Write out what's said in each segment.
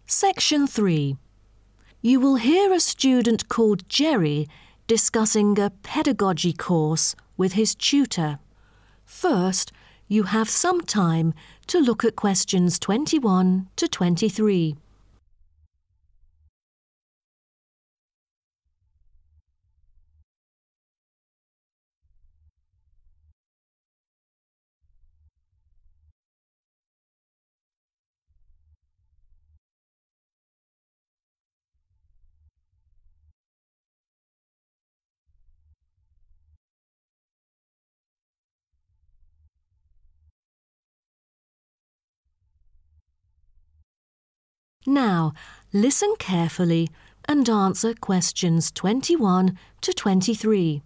Section 3. You will hear a student called Jerry discussing a pedagogy course with his tutor. First, you have some time to look at questions 21 to 23. Now, listen carefully and answer questions 21 to 23.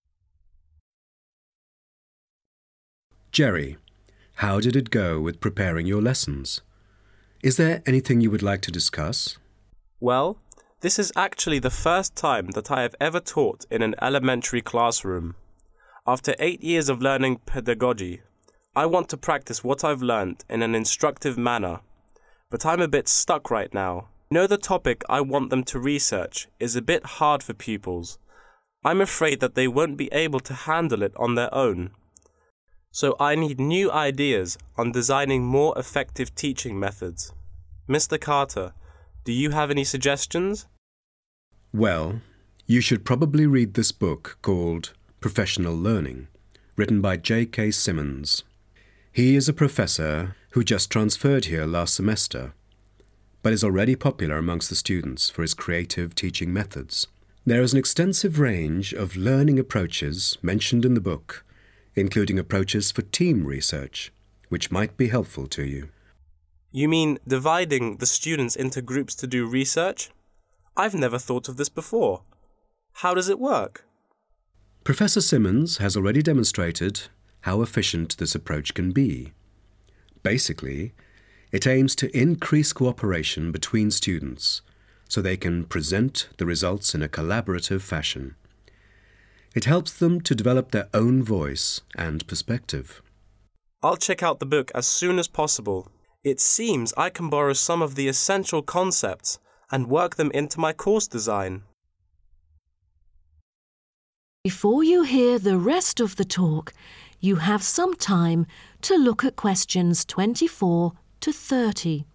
Jerry, how did it go with preparing your lessons? Is there anything you would like to discuss? Well, this is actually the first time that I have ever taught in an elementary classroom. After 8 years of learning pedagogy, I want to practice what I've learned in an instructive manner. But I'm a bit stuck right now. You know, the topic I want them to research is a bit hard for pupils. I'm afraid that they won't be able to handle it on their own. So I need new ideas on designing more effective teaching methods. Mr. Carter, do you have any suggestions? Well, you should probably read this book called Professional Learning, written by J.K. Symonds. He is a professor who just transferred here last semester, but is already popular amongst the students for his creative teaching methods. There is an extensive range of learning approaches mentioned in the book, including approaches for team research, which might be helpful to you. You mean dividing the students into groups to do research? I've never thought of this before. How does it work? Professor Symonds has already demonstrated how efficient this approach can be. Basically, it aims to increase cooperation between students so they can present the results in a collaborative fashion. It helps them to develop their own voice and perspective. I'll check out the book as soon as possible. It seems I can borrow some of the essential concepts and work them into my course design. Before you hear the rest of the talk, you have some time to look at questions 24 to 30.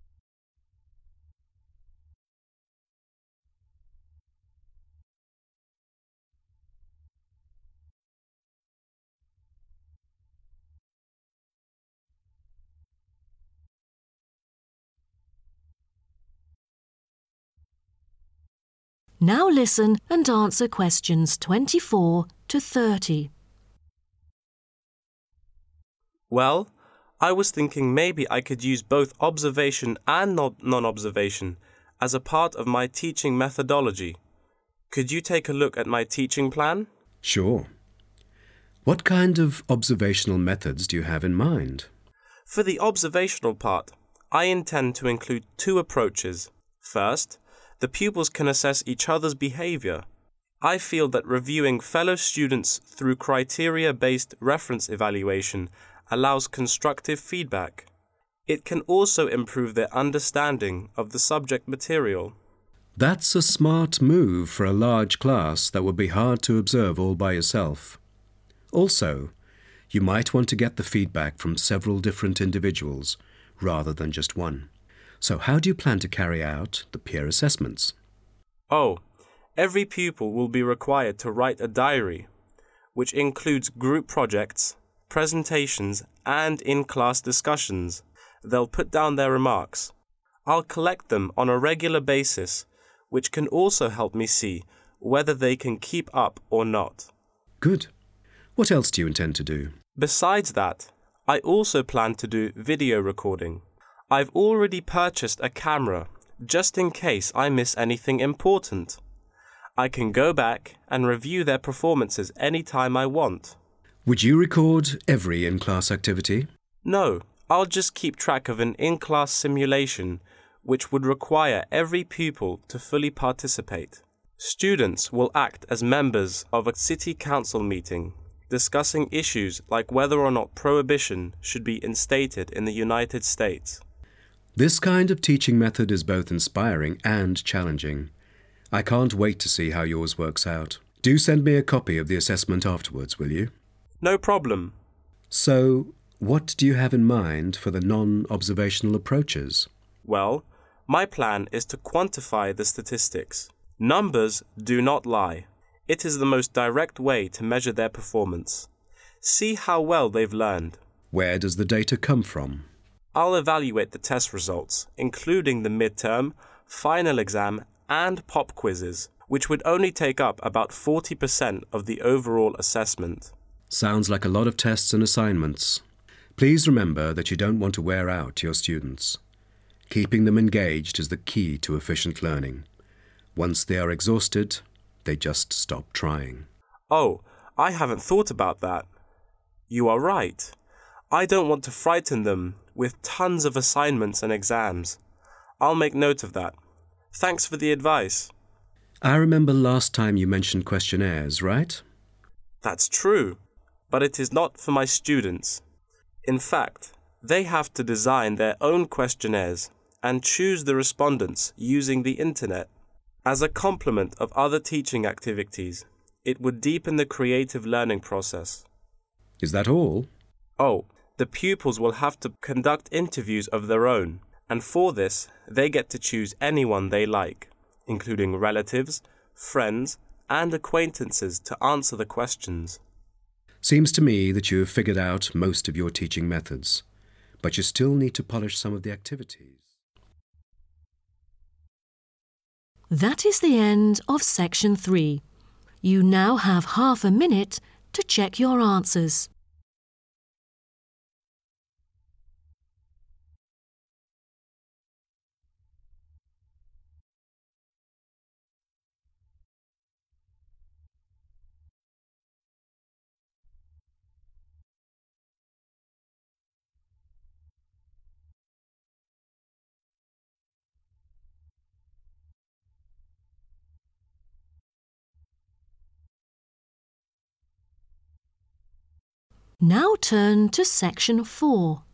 Now listen and answer questions 24 to 30. Well, I was thinking maybe I could use both observation and non-observation as a part of my teaching methodology. Could you take a look at my teaching plan? Sure. What kind of observational methods do you have in mind? For the observational part, I intend to include 2 approaches. First, the pupils can assess each other's behavior. I feel that reviewing fellow students through criteria-based reference evaluation allows constructive feedback. It can also improve their understanding of the subject material. That's a smart move for a large class that would be hard to observe all by yourself. Also, you might want to get the feedback from several different individuals rather than just one. So how do you plan to carry out the peer assessments? Oh, every pupil will be required to write a diary, which includes group projects, presentations, and in-class discussions. They'll put down their remarks. I'll collect them on a regular basis, which can also help me see whether they can keep up or not. Good. What else do you intend to do? Besides that, I also plan to do video recording. I've already purchased a camera, just in case I miss anything important. I can go back and review their performances anytime I want. Would you record every in-class activity? No, I'll just keep track of an in-class simulation, which would require every pupil to fully participate. Students will act as members of a city council meeting, discussing issues like whether or not prohibition should be instated in the United States. This kind of teaching method is both inspiring and challenging. I can't wait to see how yours works out. Do send me a copy of the assessment afterwards, will you? No problem. So, what do you have in mind for the non-observational approaches? Well, my plan is to quantify the statistics. Numbers do not lie. It is the most direct way to measure their performance. See how well they've learned. Where does the data come from? I'll evaluate the test results, including the midterm, final exam, and pop quizzes, which would only take up about 40% of the overall assessment. Sounds like a lot of tests and assignments. Please remember that you don't want to wear out your students. Keeping them engaged is the key to efficient learning. Once they are exhausted, they just stop trying. Oh, I haven't thought about that. You are right. I don't want to frighten them with tons of assignments and exams. I'll make note of that. Thanks for the advice. I remember last time you mentioned questionnaires, right? That's true, but it is not for my students. In fact, they have to design their own questionnaires and choose the respondents using the internet. As a complement of other teaching activities, it would deepen the creative learning process. Is that all? Oh, the pupils will have to conduct interviews of their own, and for this, they get to choose anyone they like, including relatives, friends, and acquaintances to answer the questions. Seems to me that you have figured out most of your teaching methods, but you still need to polish some of the activities. That is the end of section 3. You now have half a minute to check your answers. Now turn to section 4.